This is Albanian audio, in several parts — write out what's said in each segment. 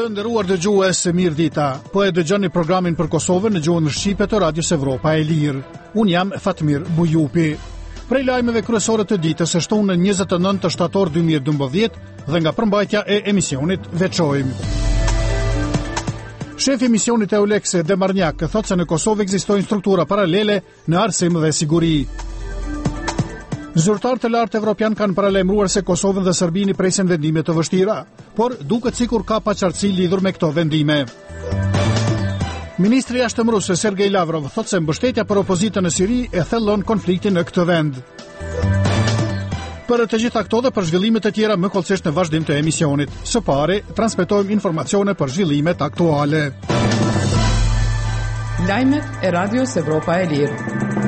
nderuar dëgjues, mirë dita. Po e dëgjoni programin për Kosovën në gjuhën shqipe të Radios Evropa e Lirë. Unë jam Fatmir Bujupi. Prej lajmeve kryesore të ditës është unë në 29 shtator 2012 dhe nga përmbajtja e emisionit veçojmë. Shefi emisionit EULEX Demarnjak thotë se në Kosovë ekzistojnë struktura paralele në arsim dhe siguri. Zyrtarët e lartë evropian kanë paralajmëruar se Kosovën dhe Serbinë presin vendime të vështira, por duket sikur ka paqartësi lidhur me këto vendime. Ministri i Jashtëm rus Sergej Lavrov thotë se mbështetja për opozitën në Siri e thellon konfliktin në këtë vend. Për të gjitha këto dhe për zhvillimet e tjera më kollësisht në vazhdim të emisionit. Së pari, transmetojmë informacione për zhvillimet aktuale. Lajmet e Radios Evropa e Lirë.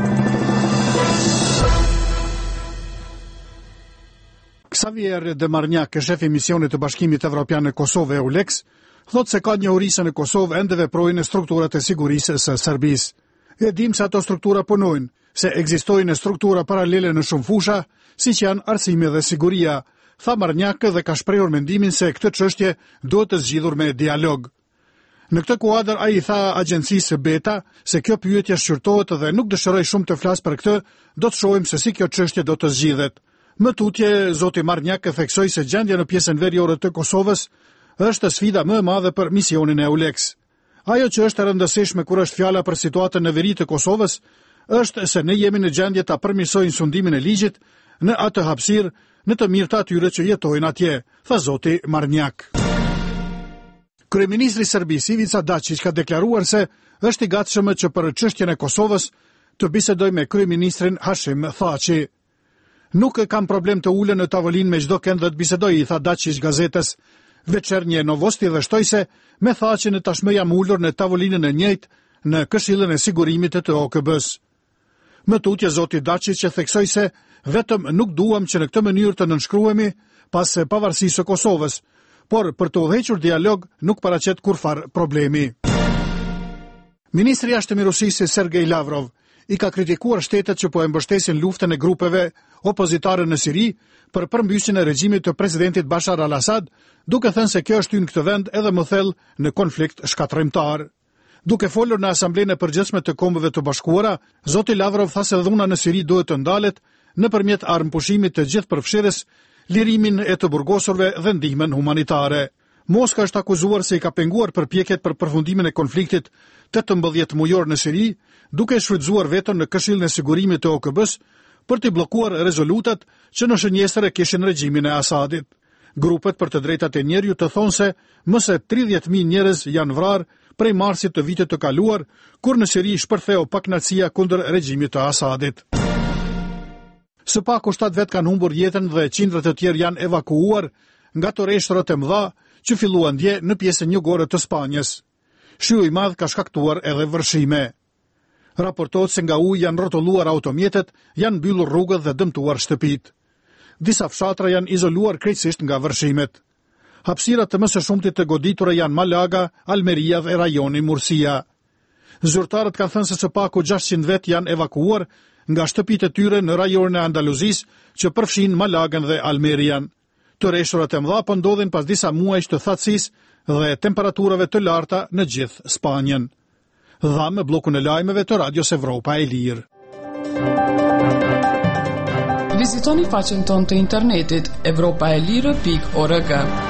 Xavier Demarnjak, shef i misionit të Bashkimit Evropian në Kosovë EULEX, thotë se ka njohuri se në Kosovë ende veprojnë strukturat e sigurisë së Serbisë. E dim se ato struktura punojnë, se ekzistojnë struktura paralele në shumë fusha, siç janë arsimi dhe siguria, tha Marnjak dhe ka shprehur mendimin se këtë çështje duhet të zgjidhur me dialog. Në këtë kuadër ai tha agjencisë Beta se kjo pyetje shqyrtohet dhe nuk dëshiroj shumë të flas për këtë, do të shohim se si kjo çështje do të zgjidhet. Më tutje, zoti Marnjak theksoi se gjendja në pjesën veriore të Kosovës është sfida më e madhe për misionin e EULEX. Ajo që është e rëndësishme kur është fjala për situatën në veri të Kosovës është se ne jemi në gjendje ta përmirësojmë sundimin e ligjit në atë hapësirë në të mirë të atyre që jetojnë atje, tha zoti Marnjak. Kryeministri i Serbisë Ivica Dačić ka deklaruar se është i gatshëm që për çështjen e Kosovës të bisedojë me kryeministrin Hashim Thaçi. Nuk kam problem të ulem në tavolinë me çdo kënd dhe të bisedoj, i tha Dačić gazetës Večernje Novosti dhe shtoi se me Thaçin tashmë jam ulur në tavolinën e njëjtë në Këshillin e Sigurimit të OKB-s. Më tutje zoti Dačić theksoi se vetëm nuk duam që në këtë mënyrë të nënshkruhemi pas pavarësisë së Kosovës, por për të udhëhequr dialog nuk paraqet kurfar problemi. Ministri i Jashtëm i Rusisë Sergej Lavrov i ka kritikuar shtetet që po e mbështesin luftën e grupeve opozitare në Siri për përmbysjen e regjimit të presidentit Bashar al-Assad, duke thënë se kjo është hyrë në këtë vend edhe më thellë në konflikt shkatërrimtar. Duke folur në Asamblenë e Përgjithshme të Kombëve të Bashkuara, zoti Lavrov tha se dhuna në Siri duhet të ndalet nëpërmjet armëpushimit të gjithëpërfshirës, lirimin e të burgosurve dhe ndihmën humanitare. Moska është akuzuar se i ka penguar përpjekjet për përfundimin e konfliktit 18 mujor në Siri, duke shfrytzuar veten në Këshillin e Sigurimit të OKB-s për të bllokuar rezolutat që në shënjestër e kishin regjimin e Asadit. Grupet për të drejtat e njerëzit të thonë se më së 30.000 njerëz janë vrarë prej marsit të vitit të kaluar, kur në Siri shpërtheu pakënaqësia kundër regjimit të Asadit. Së paku 7 vet kanë humbur jetën dhe qindra të tjerë janë evakuuar nga torreshtrat e mëdha që filluan dje në pjesën jugore të Spanjës. Shiju i madh ka shkaktuar edhe vërshime. Raportohet se nga uji janë rrotulluar automjetet, janë mbyllur rrugët dhe dëmtuar shtëpitë. Disa fshatra janë izoluar krejtësisht nga vërshimet. Hapësirat të më së shumtit të goditura janë Malaga, Almeria dhe rajoni Murcia. Zyrtarët kanë thënë se së paku 600 vet janë evakuuar nga shtëpitë e tyre në rajonin e Andaluzis që përfshin Malagën dhe Almerian. Torreshtrat e mëdha po ndodhin pas disa muajsh të thatësisë dhe temperaturave të larta në gjithë Spanjën. Dhamë bllokun e lajmeve të Radios Evropa e Lirë. Vizitoni faqen tonë të internetit evropaelire.org.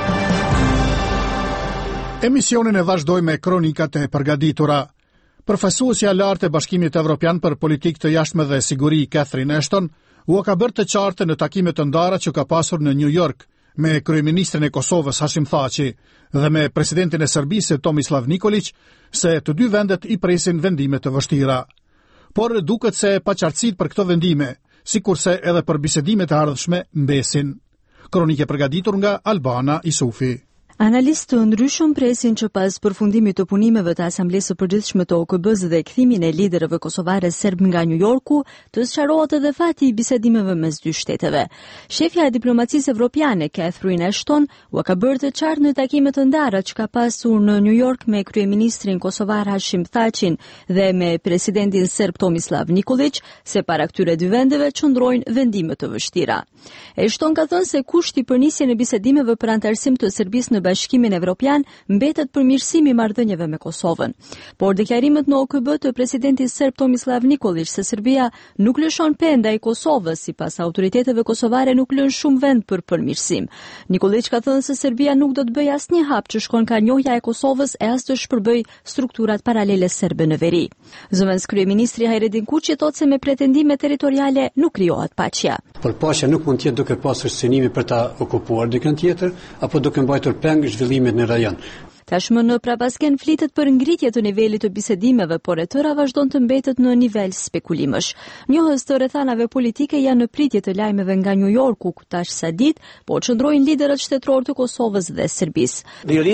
Emisionin e vazhdojmë me kronikat e përgatitura. Përfaqësuesja e lartë e Bashkimit Evropian për politikë të jashtme dhe siguri Catherine Ashton u ka bërë të qartë në takime të ndara që ka pasur në New York me kryeministrin e Kosovës Hashim Thaçi dhe me presidentin e Serbisë Tomislav Nikolić se të dy vendet i presin vendime të vështira. Por duket se paqartësitë për këto vendime, sikurse edhe për bisedimet e ardhshme, mbesin. Kronike përgatitur nga Albana Isufi. Analistë të ndryshëm presin që pas përfundimit të punimeve të Asamblesë së Përgjithshme të OKB-s dhe kthimin e liderëve kosovare serb nga New Yorku, të sqarohet edhe fati i bisedimeve mes dy shteteve. Shefja e diplomacisë evropiane Catherine Ashton u ka bërë të qartë në takime të ndara që ka pasur në New York me kryeministrin kosovar Hashim Thaçin dhe me presidentin serb Tomislav Nikolić se para këtyre dy vendeve qëndrojnë vendime të vështira. Ashton ka thënë se kushti për nisjen e bisedimeve për antarësim të Serbisë në Bashkimin Evropian mbetet përmirësimi i marrëdhënieve me Kosovën. Por deklarimet në OKB të presidentit serb Tomislav Nikolić se Serbia nuk lëshon pe ndaj Kosovës, sipas autoriteteve kosovare nuk lën shumë vend për përmirësim. Nikolić ka thënë se Serbia nuk do të bëjë asnjë hap që shkon ka njohja e Kosovës e as të shpërbëj strukturat paralele serbe në veri. Zëvendës kryeministri Hajredin Kuçi thotë se me pretendime territoriale nuk krijohet paqja. Por paqja nuk mund të jetë duke pasur synimi për ta okupuar dikën tjetër apo duke mbajtur peng zhvillimit në rajon. Tashmë në Prapasken flitet për ngritje të nivelit të bisedimeve, por e tëra vazhdon të mbetet në nivel spekulimësh. Njohës të rrethanave politike janë në pritje të lajmeve nga New Yorku, ku tash sa ditë po çndrojnë liderët shtetëror të Kosovës dhe Serbisë.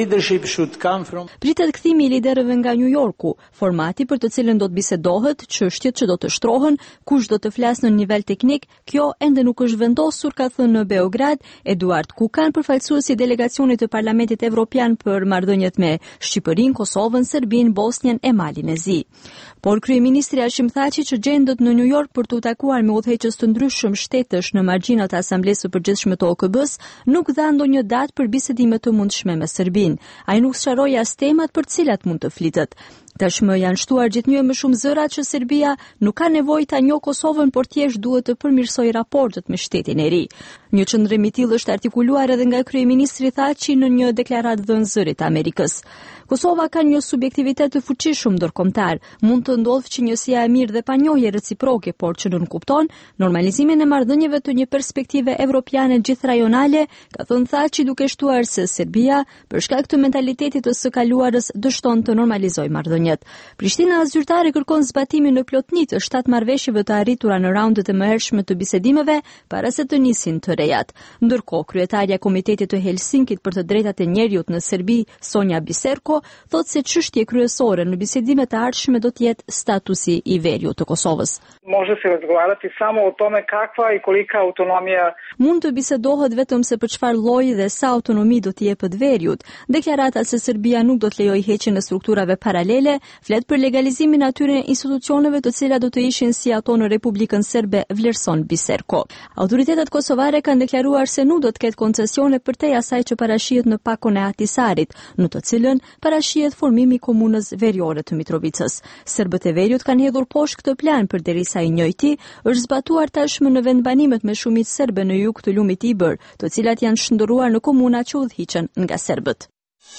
Pritet kthimi i liderëve nga New Yorku, formati për të cilën do të bisedohet, çështjet që do të shtrohen, kush do të flasë në nivel teknik, kjo ende nuk është vendosur, ka thënë në Beograd Eduard Kukan, përfaqësuesi i delegacionit të Parlamentit Evropian për marrëdhëniet me Shqipërinë, Kosovën, Serbinë, Bosnjën e Malin e Zi. Por kryeministri Hashim Thaçi që gjendet në New York për të takuar me udhëheqës të ndryshëm shtetësh në margjinat e Asamblesë së Përgjithshme të OKB-s, nuk dha ndonjë datë për bisedime të mundshme me Serbinë. Ai nuk sqaroi as temat për cilat mund të flitet. Tashmë janë shtuar gjithnjë më shumë zëra që Serbia nuk ka nevojë ta njohë Kosovën, por thjesht duhet të përmirësojë raportet me shtetin e ri. Një qendrim i tillë është artikuluar edhe nga kryeministri Thaçi në një deklaratë dhënë zërit Amerikës. Kosova ka një subjektivitet të fuqishëm ndërkombëtar. Mund të ndodhë që njësia e mirë dhe panjohje reciproke, por që nuk kupton normalizimin e marrëdhënieve të një perspektive evropiane gjithrajonale, ka thënë Thaçi duke shtuar se Serbia, për shkak të mentalitetit të së kaluarës, dështon të normalizojë marrëdhëniet. Prishtina zyrtare kërkon zbatimin në plotëni të 7 marrëveshjeve të arritura në raundet e mëhershme të bisedimeve para se të nisin të rejat. Ndërkohë, kryetarja e Komitetit të Helsinkit për të drejtat e njerëzit në Serbi, Sonja Biserko, thotë se çështje kryesore në bisedimet e ardhshme do të jetë statusi i veriut të Kosovës. Može se razgovarati samo o tome kakva i kolika autonomija. Mund të bisedohet vetëm se për çfarë lloji dhe sa autonomi do të jepet veriut. Deklarata se Serbia nuk do të lejojë heqjen e strukturave paralele flet për legalizimin e atyre institucioneve të cilat do të ishin si ato në Republikën Serbe, vlerëson Biserko. Autoritetet kosovare kanë deklaruar se nuk do të ketë koncesione përtej asaj që parashihet në pakon e Ahtisarit, në të cilën parashihet formimi i komunës veriore të Mitrovicës. Serbët e veriut kanë hedhur poshtë këtë plan përderisa i njëjti është zbatuar tashmë në vendbanimet me shumicë serbe në jug të lumit Ibër, të cilat janë shndërruar në komuna që udhëhiqen nga serbët.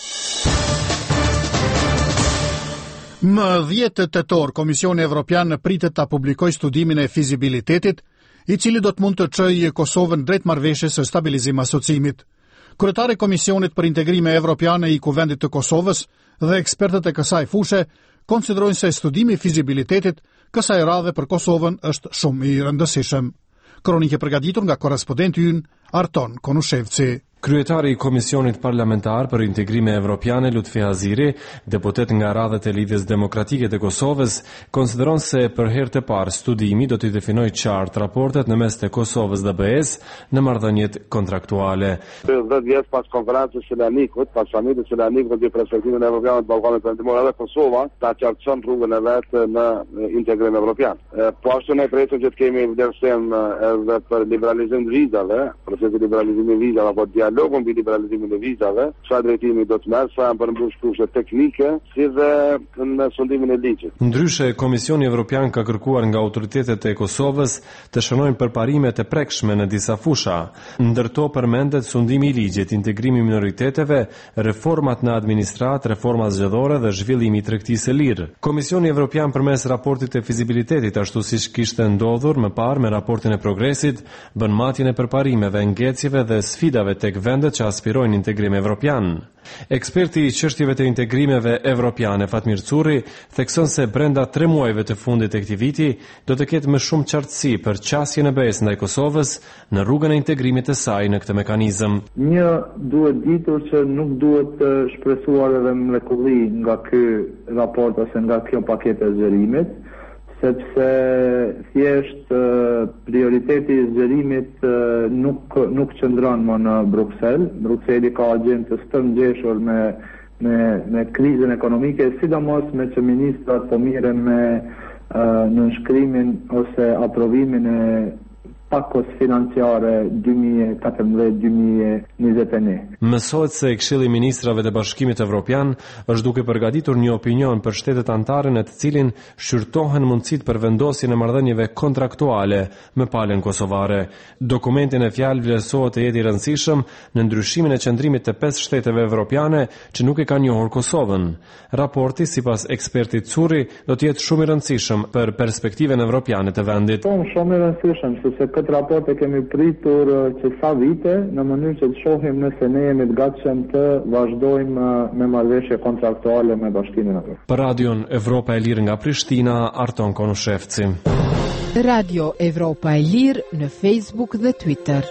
Më 10 tetor, Komisioni Evropian pritet ta publikojë studimin e fizibilitetit, i cili do të mund të çojë Kosovën drejt marrëveshjes së stabilizim asociimit. Kryetari i Komisionit për Integrime Evropiane i Kuvendit të Kosovës dhe ekspertët e kësaj fushë konsiderojnë se studimi i fizibilitetit kësaj radhe për Kosovën është shumë i rëndësishëm. Kronikë e përgatitur nga korrespondenti ynë Arton Konushevci. Kryetari i Komisionit Parlamentar për Integrime Evropiane Lutfi Haziri, deputet nga radhët e Lidhjes Demokratike të Kosovës, konsideron se për herë të parë studimi do të definojë qartë raportet në mes të Kosovës dhe BE-s në marrëdhëniet kontraktuale. 10 vjet pas konferencës së Lanikut, pas samitit së Lanikut në perspektivën evropiane të Ballkanit Perëndimor, edhe Kosova ta qartëson rrugën e vet në integrim evropian. Po ashtu ne presim që të kemi vlerësim edhe për liberalizim të vizave, procesi liberalizimi i vizave apo dialogun mbi liberalizimin e vizave, sa drejtimi do të merr, sa janë përmbush kushtet teknike, si dhe në sundimin e ligjit. Ndryshe, Komisioni Evropian ka kërkuar nga autoritetet e Kosovës të shënojnë përparimet e prekshme në disa fusha. Ndërto përmendet sundimi i ligjit, integrimi i minoriteteve, reformat në administrat, reforma zgjedhore dhe zhvillimi i tregtisë së lirë. Komisioni Evropian përmes raportit të fizibilitetit, ashtu siç kishte ndodhur më parë me raportin e progresit, bën matjen e përparimeve, ngecjeve dhe sfidave tek vendet që aspirojnë integrim evropian. Eksperti i çështjeve të integrimeve evropiane Fatmir Curri thekson se brenda 3 muajve të fundit të këtij viti do të ketë më shumë qartësi për qasjen e BE-s ndaj Kosovës në rrugën e integrimit të saj në këtë mekanizëm. Një duhet ditur që nuk duhet të shpresuar edhe mrekulli nga ky raport ose nga kjo paketë e zgjerimit, sepse thjesht prioriteti i zgjerimit nuk qëndron më në Bruksel. Brukseli ka agjendë të ngjeshur me krizën ekonomike, sidomos me që ministrat po miren me nënshkrimin ose aprovimin e pakos financiare 2014-2021. Mësohet se Këshilli i Ministrave të Bashkimit Evropian është duke përgatitur një opinion për shtetet anëtare në të cilin shqyrtohen mundësitë për vendosjen e marrëdhënieve kontraktuale me palën kosovare. Dokumentin e fjalë vlerësohet të jetë i rëndësishëm në ndryshimin e qëndrimit të 5 shteteve evropiane që nuk e kanë njohur Kosovën. Raporti, sipas ekspertit Curri, do të jetë shumë i rëndësishëm për perspektiven evropiane të vendit. Shumë i rëndësishëm, sepse këtë raport e kemi pritur që sa vite, në mënyrë që të shohim nëse ne jemi të gatshëm të vazhdojmë me marrëveshje kontraktuale me Bashkimin Evropian. Për Radion Evropa e Lirë nga Prishtina, Arton Konushevci. Radio Evropa e Lirë në Facebook dhe Twitter.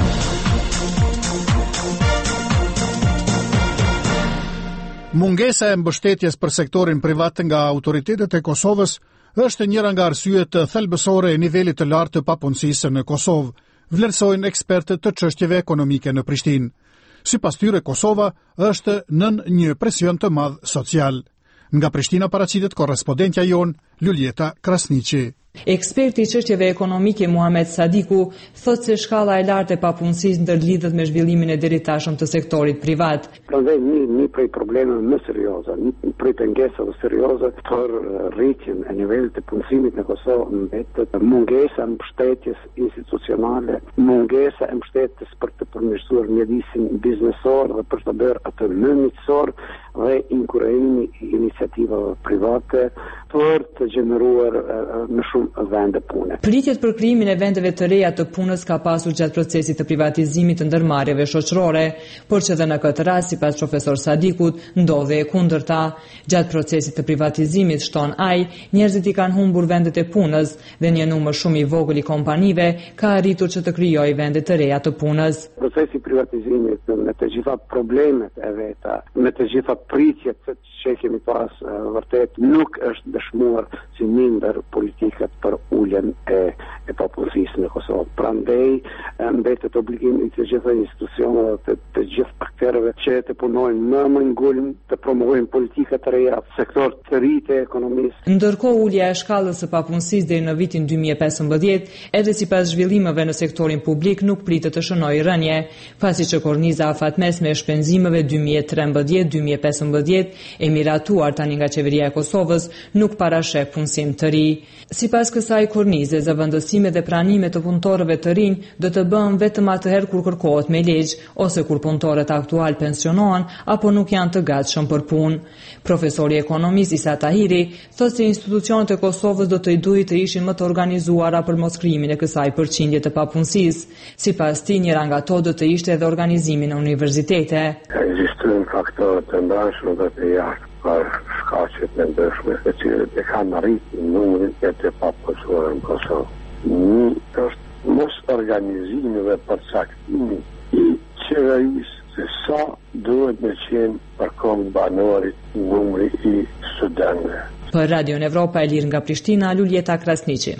Mungesa e mbështetjes për sektorin privat nga autoritetet e Kosovës është njëra nga arsyet të thelbësore e nivelit të lartë të papunësisë në Kosovë, vlerësojnë ekspertët të çështjeve ekonomike në Prishtinë. Sipas tyre, Kosova është nën një presion të madh social. Nga Prishtina paraqitet korrespondentja jon Luljeta Krasniqi. Eksperti i çështjeve ekonomike Muhamet Sadiku thotë se shkalla e lartë e papunësisë ndërlidhet me zhvillimin e deritashëm të sektorit privat. Prandaj një prej problemeve më serioze, një prej pengesave serioze për rritjen e nivelit të punësimit në Kosovë mbetet mungesa e mbështetjes institucionale, mungesa e mbështetjes për të përmirësuar mjedisin biznesor dhe për të bërë atë më miqësor dhe inkurajimi i iniciativave private për të gjeneruar në shumë vende pune. Pritjet për krijimin e vendeve të reja të punës ka pasur gjatë procesit të privatizimit të ndërmarrjeve shoqërore, por që dhe në këtë rast, sipas profesor Sadikut, ndodhi e kundërta. Gjatë procesit të privatizimit, shton ai, njerëzit i kanë humbur vendet e punës dhe një numër shumë i vogël i kompanive ka arritur që të krijojë vende të reja të punës. Procesi i privatizimit me të gjitha problemet e veta, me të gjitha pritjet që kemi pas vërtet nuk është dëshmuar si një ndër politikat për uljen e papunësisë në Kosovë. Prandaj mbetet obligim i të gjitha institucioneve, të gjithë aktorëve që të punojnë më ngulm, të promovojnë politika të reja, sektor të ri të ekonomisë. Ndërkohë, ulja e shkallës së papunësisë deri në vitin 2015, edhe sipas zhvillimeve në sektorin publik, nuk pritet të shënojë rënje, pasi që korniza afatmesme e shpenzimeve 2013-2015 e miratuar tani nga qeveria e Kosovës nuk parasheh punësim të ri. Sipas kësaj kornize, zëvendësime dhe pranime të punëtorëve të rinj do të bëhen vetëm atëherë kur kërkohet me ligj ose kur punëtorët aktual pensionohen apo nuk janë të gatshëm për punë. Profesori ekonomist Isa Tahiri thotë se institucionet e Kosovës do të duhet të ishin më të organizuara për moskrijimin e kësaj përqindje të papunësisë. Sipas tij, njëra nga ato do të ishte edhe organizimi në universitete. Ekzistojnë faktorë të ndryshëm dhe të jashtë për shkaqet e ndryshme të cilët e kanë arritur numrin e të papunësuar në Kosovë. Një është mos organizimi dhe përcaktimi i qeverisë se sa duhet me qenë për kohë banorit numri i studentëve. Për Radion Evropa e Lirë nga Prishtina, Luljeta Krasniqi.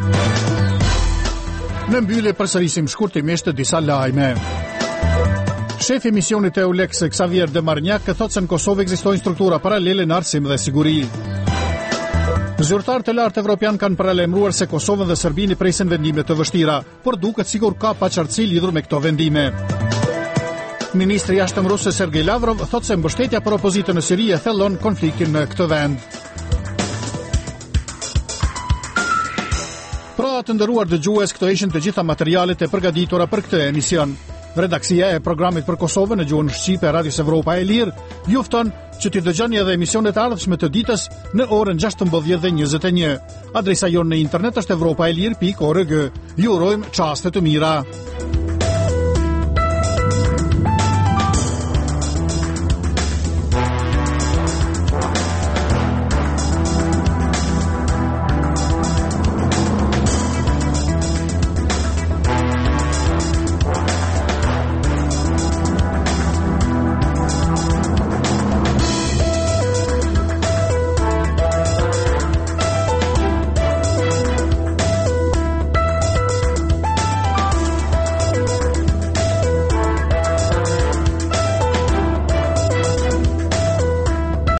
Në mbyllje përsërisim shkurtimisht disa lajme. Shefi i misionit EULEX Xavier Demarniak thotë se në Kosovë ekzistojnë struktura paralele në arsim dhe siguri. Zyrtarë të lartë evropian kanë paralajmëruar se Kosovën dhe Serbinë i presin vendime të vështira, por duket sigur ka paqartësi lidhur me këto vendime. Ministri i jashtëm rus Sergej Lavrov thotë se mbështetja për opozitën në Siri e thellon konfliktin në këtë vend. Pra të nderuar dëgjues, këto ishin të gjitha materialet e përgatitura për këtë emision. Redaksia e programit për Kosovën në gjuhën shqipe e Radios Evropa e Lirë ju fton që t'i dëgjoni edhe emisionet ardhshme të ditës në orën 16:21. Adresa jonë në internet është evropaelir.org. Ju urojmë çaste të mira.